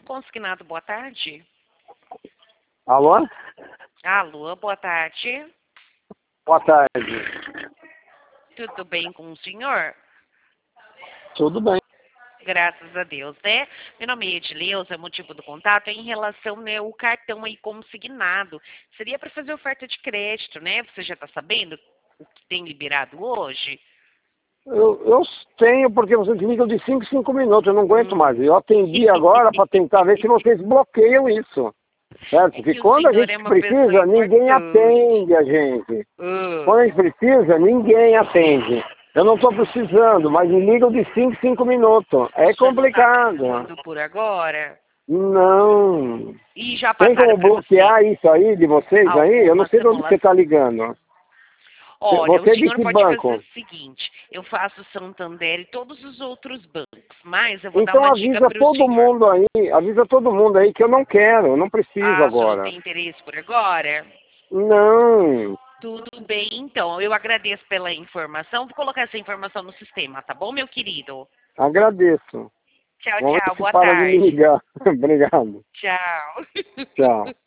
Consignado, boa tarde. Alô? Alô, boa tarde. Boa tarde. Tudo bem com o senhor? Tudo bem. Graças a Deus, né? Meu nome é Edileuza, motivo do contato é em relação, né, o cartão aí consignado. Seria para fazer oferta de crédito, né? Você já está sabendo o que tem liberado hoje? Eu tenho, porque vocês ligam de 5 em 5 minutos, eu não aguento mais. Eu atendi agora para tentar ver se vocês bloqueiam isso. Certo? É Porque que o quando a senhor gente é uma pessoa precisa, ninguém importante. atende a gente. Ah, Quando a gente precisa, ninguém atende. Eu não estou precisando, mas me ligam de 5 em 5 minutos. É o senhor não está complicado. precisando por agora? Não. E já Tem passaram como para você bloquear isso aí de vocês aí? Eu não alguma sei de onde você simulação? está ligando. Olha, o Você é de senhor que pode fazer banco? o seguinte, eu faço Santander e todos os outros bancos, mas eu vou dar Então uma dica avisa para o todo senhor. mundo aí que eu não quero, eu não preciso Ah, o senhor não agora. tem interesse por agora? Não, Tudo bem, então. Eu agradeço pela informação. Vou colocar essa informação no sistema, tá bom, meu querido? agradeço. Tchau, Vamos ver tchau. se Boa para de me tarde. ligar. Obrigado. Tchau. Tchau.